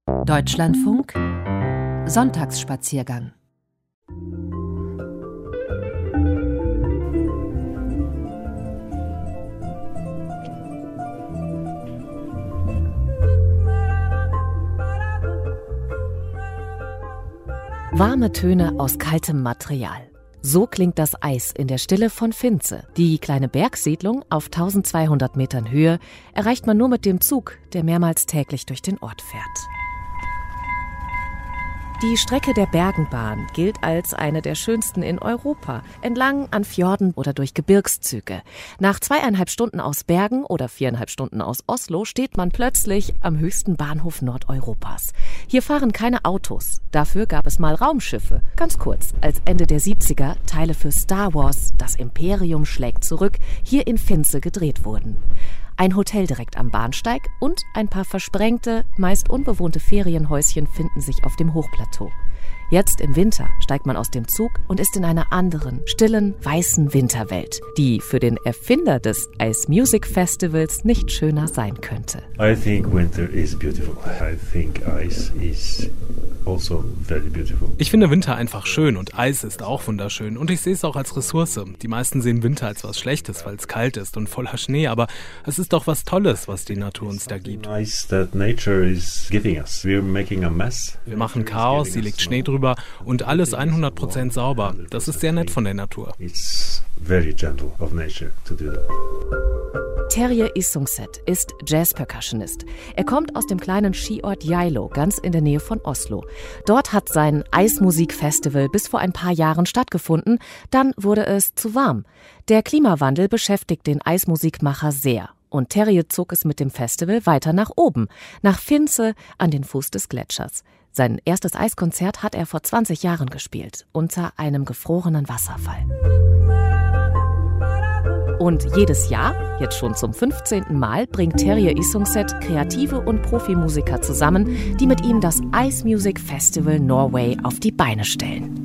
Deutschlandfunk Sonntagsspaziergang. Warme Töne aus kaltem Material. So klingt das Eis in der Stille von Finze. Die kleine Bergsiedlung auf 1200 Metern Höhe erreicht man nur mit dem Zug, der mehrmals täglich durch den Ort fährt. Die Strecke der Bergenbahn gilt als eine der schönsten in Europa, entlang an Fjorden oder durch Gebirgszüge. Nach 2,5 Stunden aus Bergen oder 4,5 Stunden aus Oslo steht man plötzlich am höchsten Bahnhof Nordeuropas. Hier fahren keine Autos, dafür gab es mal Raumschiffe. Ganz kurz, als Ende der 70er Teile für Star Wars, das Imperium schlägt zurück, hier in Finze gedreht wurden. Ein Hotel direkt am Bahnsteig und ein paar versprengte, meist unbewohnte Ferienhäuschen finden sich auf dem Hochplateau. Jetzt im Winter steigt man aus dem Zug und ist in einer anderen, stillen, weißen Winterwelt, die für den Erfinder des Ice Music Festivals nicht schöner sein könnte. I think winter is beautiful. I think ice is also very beautiful. Ich finde Winter einfach schön und Eis ist auch wunderschön und ich sehe es auch als Ressource. Die meisten sehen Winter als was Schlechtes, weil es kalt ist und voller Schnee, aber es ist doch was Tolles, was die Natur uns da gibt. Wir machen Chaos, sie legt Schnee drüber und alles 100% sauber. Das ist sehr nett von der Natur. Terje Isungset ist Jazz-Percussionist. Er kommt aus dem kleinen Skiort Geilo, ganz in der Nähe von Oslo. Dort hat sein Eismusikfestival bis vor ein paar Jahren stattgefunden. Dann wurde es zu warm. Der Klimawandel beschäftigt den Eismusikmacher sehr. Und Terje zog es mit dem Festival weiter nach oben, nach Finze an den Fuß des Gletschers. Sein erstes Eiskonzert hat er vor 20 Jahren gespielt, unter einem gefrorenen Wasserfall. Und jedes Jahr, jetzt schon zum 15. Mal, bringt Terje Isungset Kreative und Profimusiker zusammen, die mit ihm das Ice Music Festival Norway auf die Beine stellen.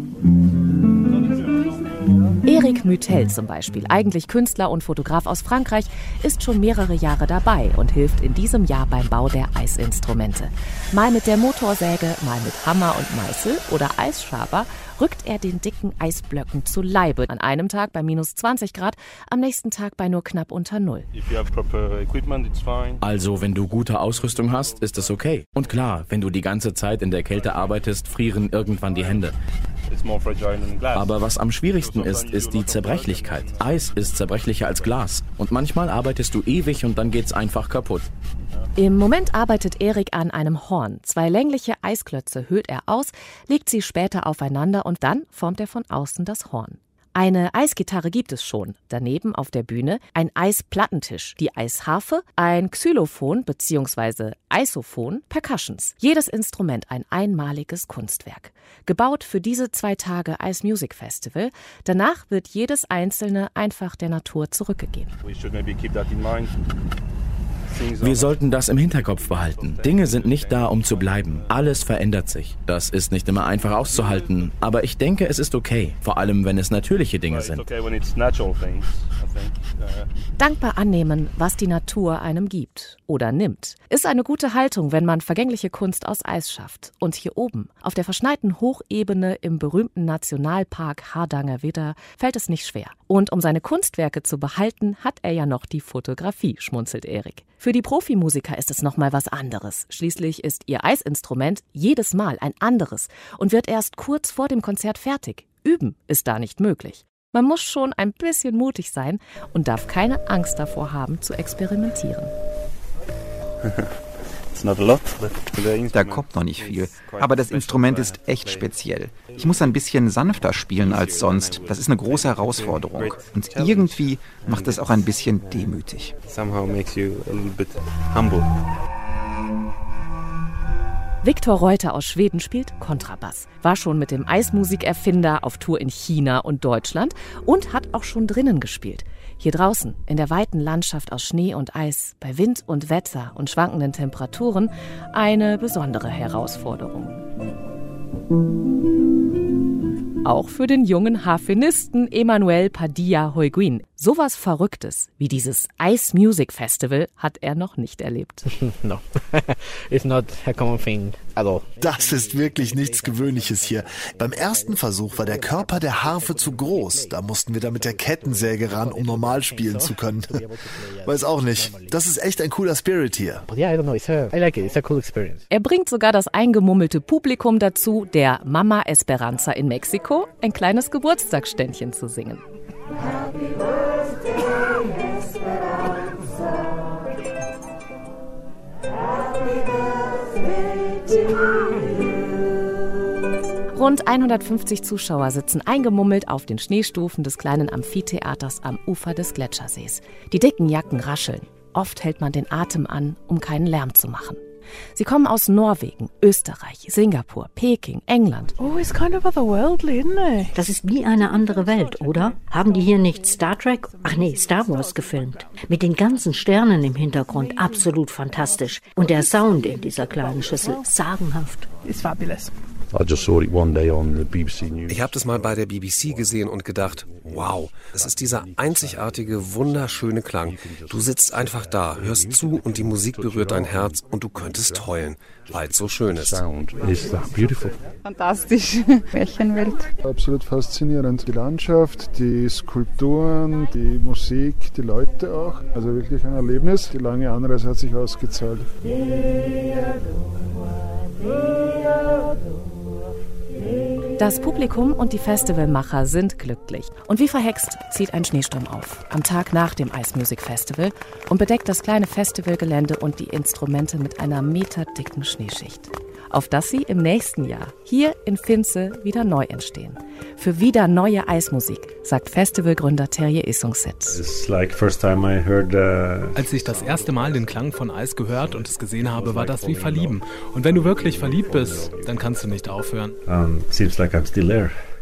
Erik Mytel zum Beispiel, eigentlich Künstler und Fotograf aus Frankreich, ist schon mehrere Jahre dabei und hilft in diesem Jahr beim Bau der Eisinstrumente. Mal mit der Motorsäge, mal mit Hammer und Meißel oder Eisschaber rückt er den dicken Eisblöcken zu Leibe. An einem Tag bei minus 20 Grad, am nächsten Tag bei nur knapp unter Null. Also, wenn du gute Ausrüstung hast, ist es okay. Und klar, wenn du die ganze Zeit in der Kälte arbeitest, frieren irgendwann die Hände. Aber was am schwierigsten ist die Zerbrechlichkeit. Eis ist zerbrechlicher als Glas. Und manchmal arbeitest du ewig und dann geht's einfach kaputt. Im Moment arbeitet Erik an einem Horn. 2 längliche Eisklötze höhlt er aus, legt sie später aufeinander und dann formt er von außen das Horn. Eine Eisgitarre gibt es schon. Daneben auf der Bühne ein Eisplattentisch, die Eisharfe, ein Xylophon bzw. Eisophon, Percussions. Jedes Instrument ein einmaliges Kunstwerk. Gebaut für diese 2 Tage Ice Music Festival. Danach wird jedes einzelne einfach der Natur zurückgegeben. Wir sollten das im Hinterkopf behalten. Dinge sind nicht da, um zu bleiben. Alles verändert sich. Das ist nicht immer einfach auszuhalten, aber ich denke, es ist okay. Vor allem, wenn es natürliche Dinge sind. Dankbar annehmen, was die Natur einem gibt oder nimmt, ist eine gute Haltung, wenn man vergängliche Kunst aus Eis schafft. Und hier oben, auf der verschneiten Hochebene im berühmten Nationalpark Hardangervidda, fällt es nicht schwer. Und um seine Kunstwerke zu behalten, hat er ja noch die Fotografie, schmunzelt Erik. Für die Profimusiker ist es nochmal was anderes. Schließlich ist ihr Eisinstrument jedes Mal ein anderes und wird erst kurz vor dem Konzert fertig. Üben ist da nicht möglich. Man muss schon ein bisschen mutig sein und darf keine Angst davor haben, zu experimentieren. Da kommt noch nicht viel, aber das Instrument ist echt speziell. Ich muss ein bisschen sanfter spielen als sonst. Das ist eine große Herausforderung. Und irgendwie macht es auch ein bisschen demütig. Viktor Reuter aus Schweden spielt Kontrabass, war schon mit dem Eismusikerfinder auf Tour in China und Deutschland und hat auch schon drinnen gespielt. Hier draußen, in der weiten Landschaft aus Schnee und Eis, bei Wind und Wetter und schwankenden Temperaturen, eine besondere Herausforderung. Auch für den jungen Harfenisten Emanuel Padilla Heuguin. Sowas Verrücktes wie dieses Ice Music Festival hat er noch nicht erlebt. No, it's not a common thing at all. Das ist wirklich nichts Gewöhnliches hier. Beim ersten Versuch war der Körper der Harfe zu groß. Da mussten wir da mit der Kettensäge ran, um normal spielen zu können. Weiß auch nicht. Das ist echt ein cooler Spirit hier. Yeah, I don't know. I like it. It's a cool experience. Er bringt sogar das eingemummelte Publikum dazu, der Mama Esperanza in Mexiko ein kleines Geburtstagsständchen zu singen. Happy birthday, Esperanza. Happy birthday to you. Rund 150 Zuschauer sitzen eingemummelt auf den Schneestufen des kleinen Amphitheaters am Ufer des Gletschersees. Die dicken Jacken rascheln. Oft hält man den Atem an, um keinen Lärm zu machen. Sie kommen aus Norwegen, Österreich, Singapur, Peking, England. Oh, it's kind of otherworldly, isn't it? Das ist wie eine andere Welt, oder? Haben die hier nicht Star Trek, Star Wars gefilmt? Mit den ganzen Sternen im Hintergrund, absolut fantastisch. Und der Sound in dieser kleinen Schüssel, sagenhaft. It's fabulous. Ich habe das mal bei der BBC gesehen und gedacht, wow, es ist dieser einzigartige, wunderschöne Klang. Du sitzt einfach da, hörst zu und die Musik berührt dein Herz und du könntest heulen, weil es so schön ist. Fantastisch. Märchenwelt. Absolut faszinierend. Die Landschaft, die Skulpturen, die Musik, die Leute auch. Also wirklich ein Erlebnis. Die lange Anreise hat sich ausgezahlt. Das Publikum und die Festivalmacher sind glücklich. Und wie verhext zieht ein Schneesturm auf, am Tag nach dem Ice Music Festival, und bedeckt das kleine Festivalgelände und die Instrumente mit einer meterdicken Schneeschicht. Auf das sie im nächsten Jahr hier in Finse wieder neu entstehen. Für wieder neue Eismusik, sagt Festivalgründer Terje Isungset. Als ich das erste Mal den Klang von Eis gehört und es gesehen habe, war das wie Verlieben. Und wenn du wirklich verliebt bist, dann kannst du nicht aufhören. Seems like I'm still there.